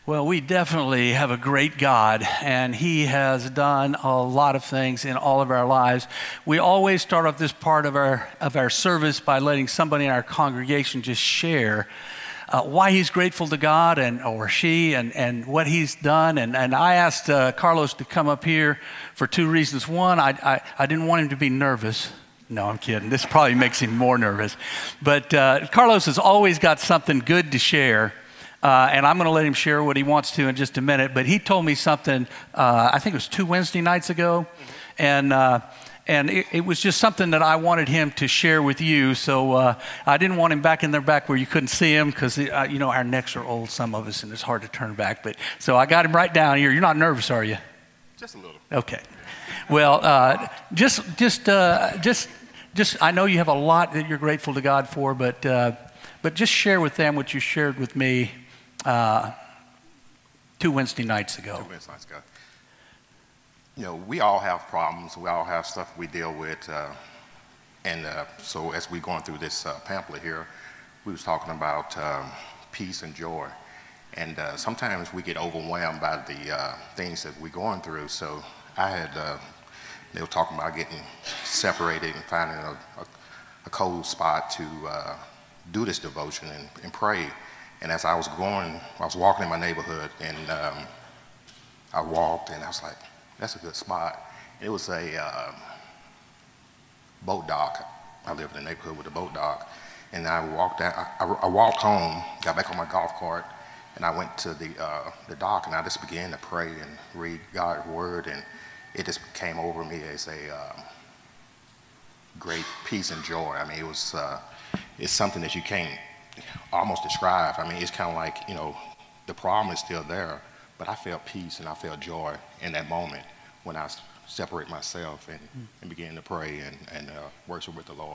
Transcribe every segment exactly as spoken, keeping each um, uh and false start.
Well, we definitely have a great God, and He has done a lot of things in all of our lives. We always start off this part of our of our service by letting somebody in our congregation just share uh, why he's grateful to God and or she and, and what He's done. And, and I asked uh, Carlos to come up here for two reasons. One, I, I, I didn't want him to be nervous. No, I'm kidding. This probably makes him more nervous. But uh, Carlos has always got something good to share. Uh, and I'm going to let him share what he wants to in just a minute. But he told me something, uh, I think it was two Wednesday nights ago. And uh, and it, it was just something that I wanted him to share with you. So uh, I didn't want him back in there back where you couldn't see him because, uh, you know, our necks are old, some of us, and it's hard to turn back. But so I got him right down here. You're not nervous, are you? Just a little. Okay. Well, uh, just, just, uh, just, just, I know you have a lot that you're grateful to God for, but, uh, but just share with them what you shared with me Uh, two Wednesday nights ago. Two Wednesday nights ago. You know, we all have problems. We all have stuff we deal with. Uh, and uh, so as we're going through this uh, pamphlet here, we was talking about um, peace and joy. And uh, sometimes we get overwhelmed by the uh, things that we're going through. So I had, uh, they were talking about getting separated and finding a, a, a cold spot to uh, do this devotion and, and pray. And as I was going, I was walking in my neighborhood, and um, I walked, and I was like, that's a good spot. It was a uh, boat dock. I live in a neighborhood with a boat dock. And I walked out, I, I walked home, got back on my golf cart, and I went to the uh, the dock, and I just began to pray and read God's word, and it just came over me as a uh, great peace and joy. I mean, it was, uh, it's something that you can't almost describe. I mean, it's kind of like, you know, the problem is still there, but I felt peace and I felt joy in that moment when I separate myself and, and begin to pray and, and uh, worship with the Lord.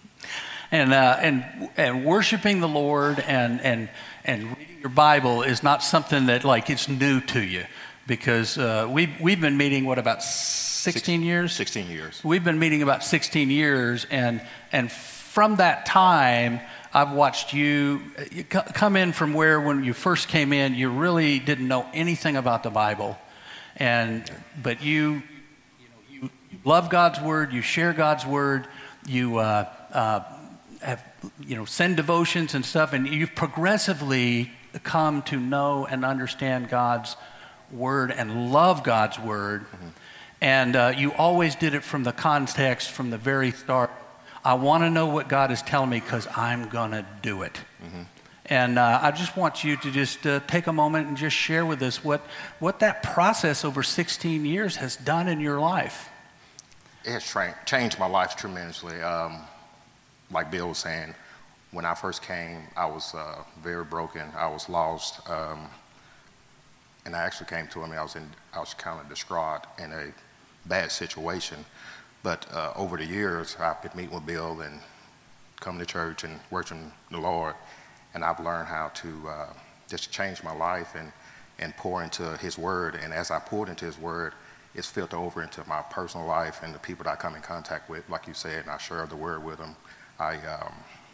And uh, and and worshiping the Lord and and and reading your Bible is not something that like it's new to you, because uh, we we've been meeting what about sixteen years? Sixteen years. We've been meeting about sixteen years, and and from that time, I've watched you, you come in from where when you first came in, you really didn't know anything about the Bible, and but you, you know, you, you love God's word, you share God's word, you uh, uh, have you know send devotions and stuff, and you've progressively come to know and understand God's word and love God's word, mm-hmm. and uh, you always did it from the context from the very start. I want to know what God is telling me because I'm going to do it. Mm-hmm. And uh, I just want you to just uh, take a moment and just share with us what, what that process over sixteen years has done in your life. It has tra- changed my life tremendously. Um, like Bill was saying, when I first came, I was uh, very broken. I was lost. Um, and I actually came to him, and I was, in, I was kind of distraught in a bad situation. But uh, over the years, I've been meeting with Bill and coming to church and worshiping the Lord, and I've learned how to uh, just change my life and, and pour into His Word. And as I poured into His Word, it's filtered over into my personal life and the people that I come in contact with. Like you said, and I share the Word with them. I, um,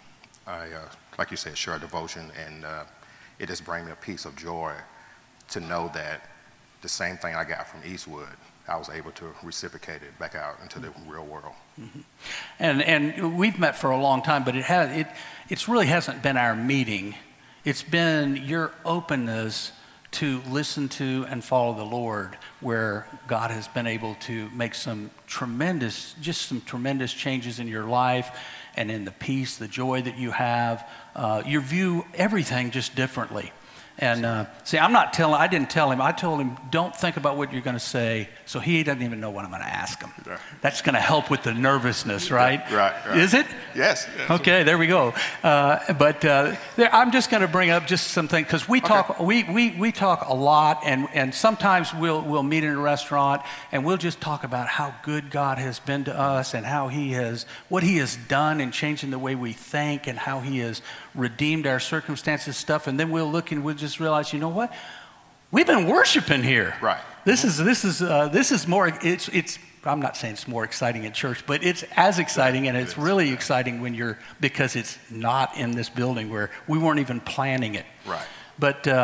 I uh, like you said, share devotion, and uh, it just brings me a piece of joy to know that the same thing I got from Eastwood, I was able to reciprocate it back out into the real world. Mm-hmm. And and we've met for a long time, but it has it it's really hasn't been our meeting. It's been your openness to listen to and follow the Lord, where God has been able to make some tremendous, just some tremendous changes in your life and in the peace, the joy that you have. Uh, you view everything just differently. And uh, see, I'm not telling, I didn't tell him, I told him, don't think about what you're going to say, so he doesn't even know what I'm going to ask him. Right. That's going to help with the nervousness, right? Right, right. Is it? Yes. yes. Okay, there we go. Uh, but uh, there, I'm just going to bring up just something, because we talk, okay. we, we, we talk a lot, and, and sometimes we'll, we'll meet in a restaurant, and we'll just talk about how good God has been to us, and how he has, what he has done in changing the way we think, and how he has redeemed our circumstances stuff, and then we'll look and we'll just realize, you know what? We've been worshiping here. Right. This is this is uh, this is more. It's it's. I'm not saying it's more exciting in church, but it's as exciting, and it's really exciting when you're because it's not in this building where we weren't even planning it. Right. But uh,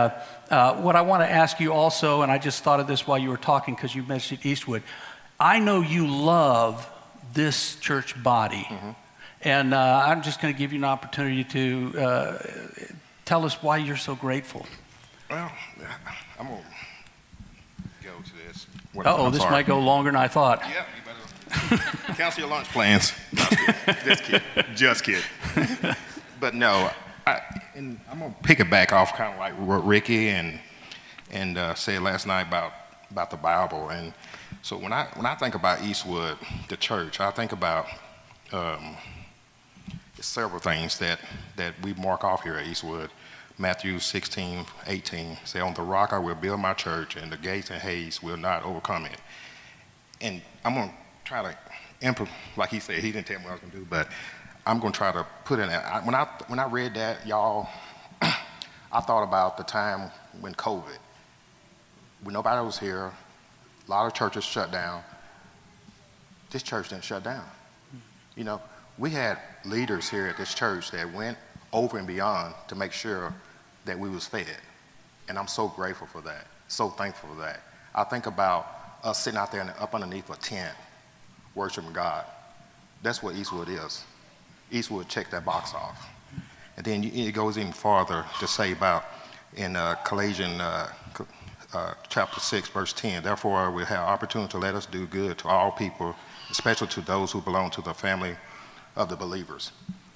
uh, what I want to ask you also, and I just thought of this while you were talking because you mentioned Eastwood, I know you love this church body. Mm-hmm. And uh, I'm just going to give you an opportunity to uh, tell us why you're so grateful. Well, I'm going to go to this. Uh-oh, this sorry. might go longer than I thought. Yeah, you better cancel your lunch plans. No, just kidding. Just kidding. But no, I, and I'm going to pick it back off kind of like what Ricky and and uh, said last night about, about the Bible. And so when I when I think about Eastwood, the church, I think about um, several things that, that we mark off here at Eastwood. Matthew sixteen, eighteen, say, on the rock I will build my church, and the gates and haze will not overcome it. And I'm going to try to, improve, like he said, he didn't tell me what I was going to do, but I'm going to try to put in, I, when I when I read that, y'all, I thought about the time when COVID, when nobody was here, a lot of churches shut down. This church didn't shut down. You know, we had leaders here at this church that went over and beyond to make sure that we was fed. And I'm so grateful for that, so thankful for that. I think about us sitting out there and up underneath a tent, worshiping God. That's what Eastwood is. Eastwood checked that box off. And then it goes even farther to say about in uh, Colossians uh, uh, chapter six, verse ten, therefore we have opportunity to let us do good to all people, especially to those who belong to the family of the believers.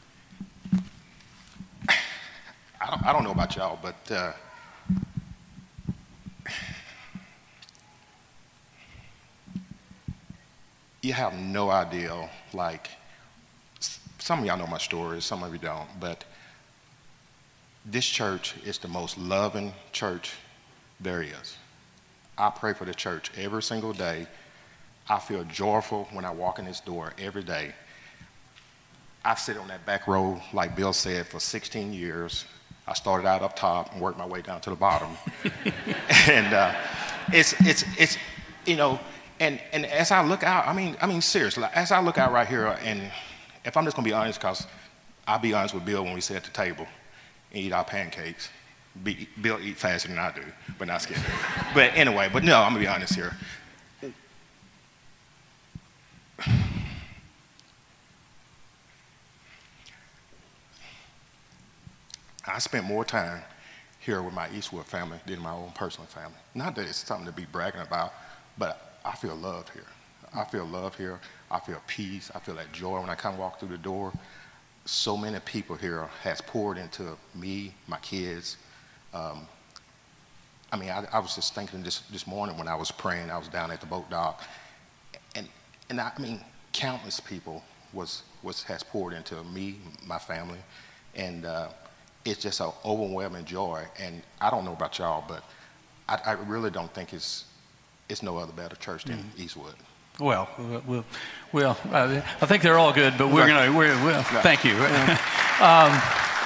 I don't, I don't know about y'all, but uh, you have no idea, like, some of y'all know my story, some of you don't, but this church is the most loving church there is. I pray for the church every single day. I feel joyful when I walk in this door every day. I sit on that back row, like Bill said, for sixteen years. I started out up top and worked my way down to the bottom. and uh, it's, it's, it's, you know, and, and as I look out, I mean, I mean, seriously, as I look out right here, and if I'm just gonna be honest, because I'll be honest with Bill when we sit at the table and eat our pancakes. Be, Bill eat faster than I do, but not scared. But anyway, but no, I'm gonna be honest here. I spent more time here with my Eastwood family than my own personal family. Not that it's something to be bragging about, but I feel loved here. I feel love here. I feel peace. I feel that joy when I come walk through the door. So many people here has poured into me, my kids. Um, I mean, I, I was just thinking this, this morning when I was praying, I was down at the boat dock, and and I, I mean, countless people was was has poured into me, my family, and uh, it's just an overwhelming joy. And I don't know about y'all, but I, I really don't think it's it's no other better church than mm-hmm. Eastwood. Well, well, well uh, I think they're all good, but we're gonna. We're, we're, no. Thank you. um,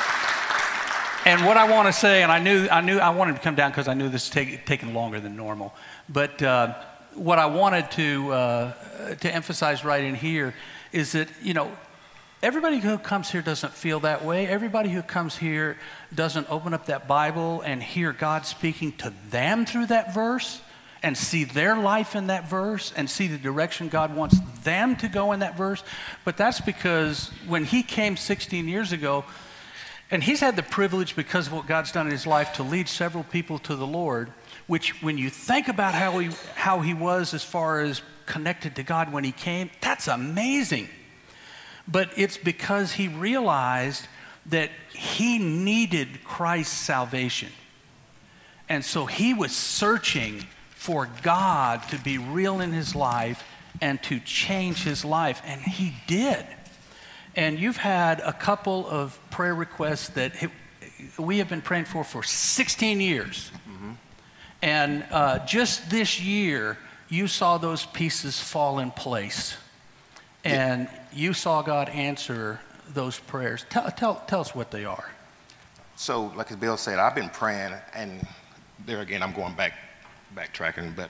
and what I want to say, and I knew, I knew, I wanted to come down because I knew this was take, taking longer than normal. But uh, what I wanted to uh, to emphasize right in here is that, you know, everybody who comes here doesn't feel that way. Everybody who comes here doesn't open up that Bible and hear God speaking to them through that verse, and see their life in that verse, and see the direction God wants them to go in that verse. But that's because when he came sixteen years ago, and he's had the privilege, because of what God's done in his life, to lead several people to the Lord, which when you think about how he, how he was as far as connected to God when he came, that's amazing. But it's because he realized that he needed Christ's salvation. And so he was searching for God to be real in his life and to change his life, and he did. And you've had a couple of prayer requests that we have been praying for for sixteen years. Mm-hmm. And uh, just this year, you saw those pieces fall in place. And yeah. you saw God answer those prayers. Tell, tell, tell us what they are. So, like as Bill said, I've been praying, and there again, I'm going back, backtracking, but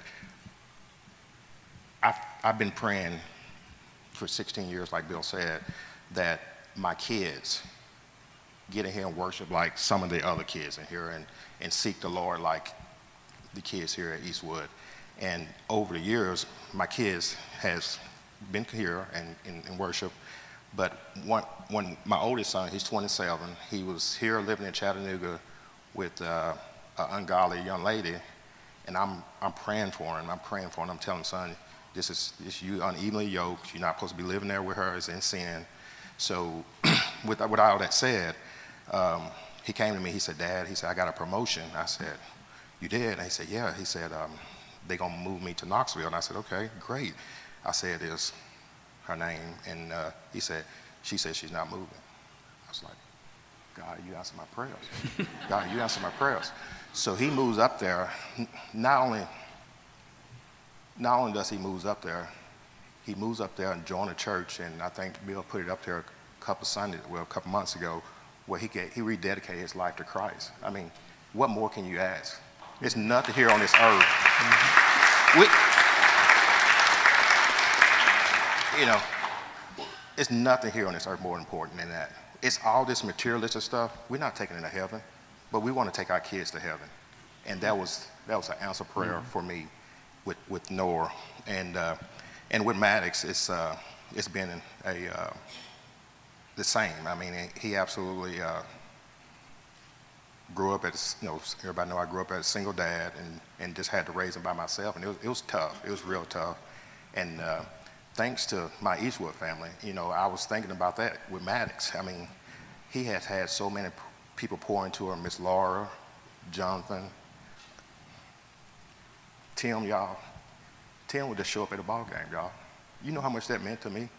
I've, I've been praying for sixteen years, like Bill said, that my kids get in here and worship like some of the other kids in here and, and seek the Lord like the kids here at Eastwood. And over the years, my kids has been here and in worship. But one, when my oldest son, he's twenty-seven, he was here living in Chattanooga with uh, an ungodly young lady, and I'm I'm praying for him. I'm praying for him. I'm telling him, son, this is this you unevenly yoked. You're not supposed to be living there with her. It's in sin. So, with with all that said, um, he came to me. He said, Dad, he said, I got a promotion. I said, you did? And he said, yeah. He said, um, they're gonna move me to Knoxville. And I said, okay, great. I said, is her name? And uh, he said, she said she's not moving. I was like, God, you answer my prayers. God, you answer my prayers. So he moves up there. Not only, not only does he move up there, he moves up there and join a church. And I think Bill put it up there a couple Sundays, well, a couple months ago, where he get, he rededicated his life to Christ. I mean, what more can you ask? There's nothing here on this earth. Mm-hmm. We, you know, it's nothing here on this earth more important than that. It's all this materialistic stuff. We're not taking it to heaven, but we want to take our kids to heaven. And that was that was an answer prayer mm-hmm. for me with, with Noah. And uh, and with Maddox, it's uh, it's been a uh, the same. I mean, he absolutely uh, grew up as, you know, everybody know I grew up as a single dad and, and just had to raise him by myself. And it was, it was tough. It was real tough. And uh, thanks to my Eastwood family, you know, I was thinking about that with Maddox. I mean, he has had so many p- people pour into him, Miss Laura, Jonathan, Tim, y'all. Tim would just show up at a ball game, y'all. You know how much that meant to me?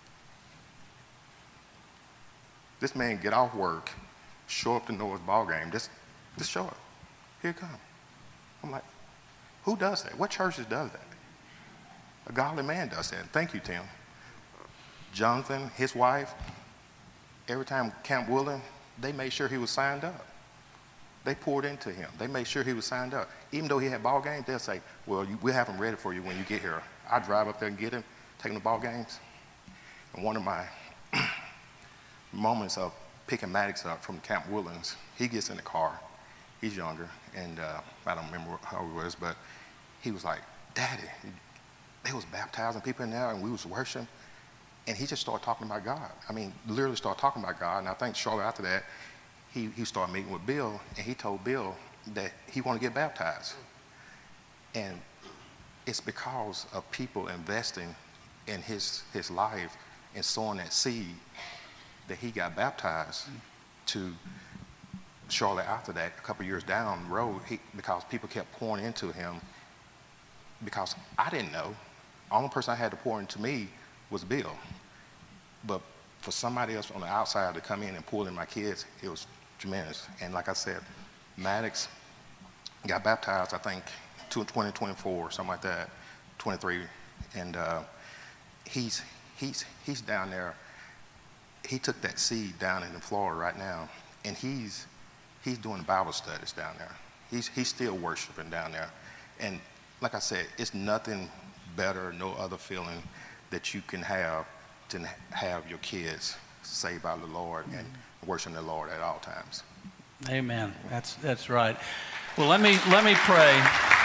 This man get off work, show up to Noah's ball game, just, just show up. Here it comes. I'm like, who does that? What churches does that? A godly man does that. Thank you, Tim. Jonathan, his wife, every time Camp Woodland, they made sure he was signed up. They poured into him. They made sure he was signed up. Even though he had ball games, they'll say, well, you, we'll have him ready for you when you get here. I drive up there and get him, take him to ball games. And one of my moments of picking Maddox up from Camp Woodlands, he gets in the car. He's younger, and uh, I don't remember how he was, but he was like, Daddy, they was baptizing people in there, and we was worshiping. And he just started talking about God. I mean, literally started talking about God. And I think shortly after that, he, he started meeting with Bill, and he told Bill that he wanted to get baptized. And it's because of people investing in his, his life and sowing that seed that he got baptized. To shortly after that, a couple years down the road, he, because people kept pouring into him, because I didn't know. The only person I had to pour into me was Bill. But for somebody else on the outside to come in and pull in my kids, it was tremendous. And like I said, Maddox got baptized, I think, twenty twenty-four, something like that, twenty-three. And uh, he's he's he's down there. He took that seed down in Florida right now, and he's he's doing Bible studies down there. He's he's still worshiping down there. And like I said, it's nothing better, no other feeling that you can have to have your kids saved by the Lord mm-hmm. and worshiping the Lord at all times. Amen. That's that's right. Well, let me let me pray.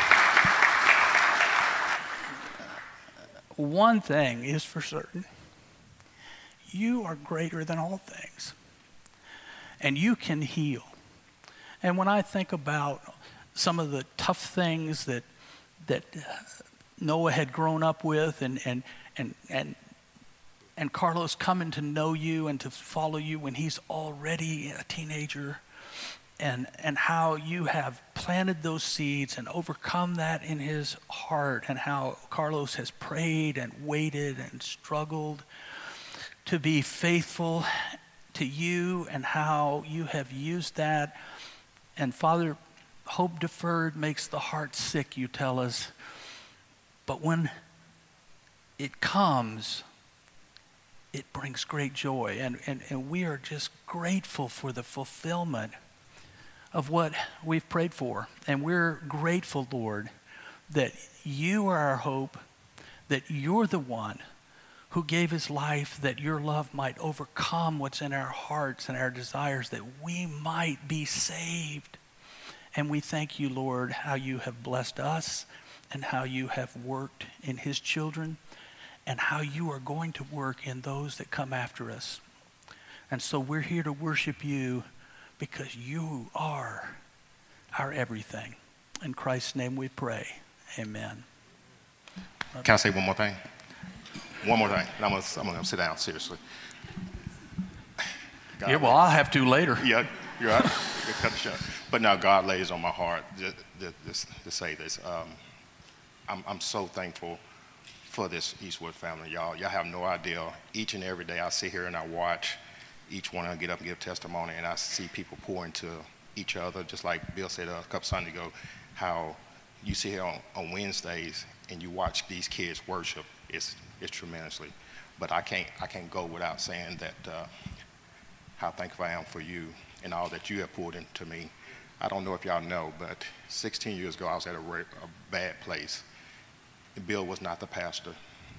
One thing is for certain. You are greater than all things. And you can heal. And when I think about some of the tough things that that Noah had grown up with, and and and and and Carlos coming to know you and to follow you when he's already a teenager, and and how you have planted those seeds and overcome that in his heart, and how Carlos has prayed and waited and struggled to be faithful to you, and how you have used that. And Father, hope deferred makes the heart sick, you tell us. But when it comes, it brings great joy. And, and, and we are just grateful for the fulfillment of what we've prayed for. And we're grateful, Lord, that you are our hope, that you're the one who gave his life that your love might overcome what's in our hearts and our desires, that we might be saved. And we thank you, Lord, how you have blessed us and how you have worked in his children and how you are going to work in those that come after us. And so we're here to worship you because you are our everything. In Christ's name we pray. Amen. Can I say one more thing? One more thing. And I'm going to I'm gonna sit down, seriously. God, yeah, well, I'll have to later. Yeah, you're right. You cut the shot. But now God lays on my heart to, to, to, to say this. Um, I'm, I'm so thankful for this Eastwood family, y'all. Y'all have no idea. Each and every day I sit here and I watch each one of them get up and give testimony, and I see people pour into each other, just like Bill said a couple Sundays ago, how you sit here on, on Wednesdays and you watch these kids worship. It's, it's tremendously. But I can't, I can't go without saying that uh, how thankful I am for you and all that you have poured into me. I don't know if y'all know, but sixteen years ago, I was at a, a bad place. Bill was not the pastor.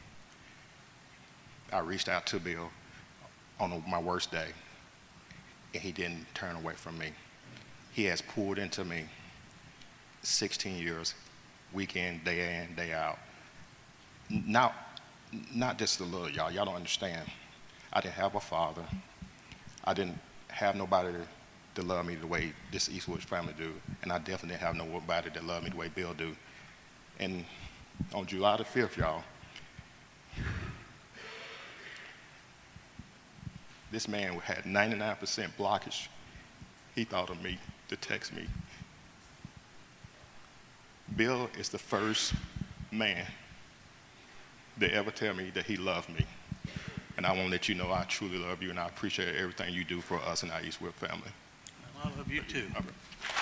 I reached out to Bill on my worst day, and he didn't turn away from me. He has poured into me sixteen years, week in, day in, day out. Not, not just a little, y'all. Y'all don't understand. I didn't have a father. I didn't have nobody to to love me the way this Eastwood family do, and I definitely have nobody that love me the way Bill do. And on July the fifth, y'all, this man had ninety-nine percent blockage. He thought of me to text me. Bill is the first man that ever tell me that he loved me. And I want to let you know I truly love you, and I appreciate everything you do for us and our Eastwood family. I love you too. Okay.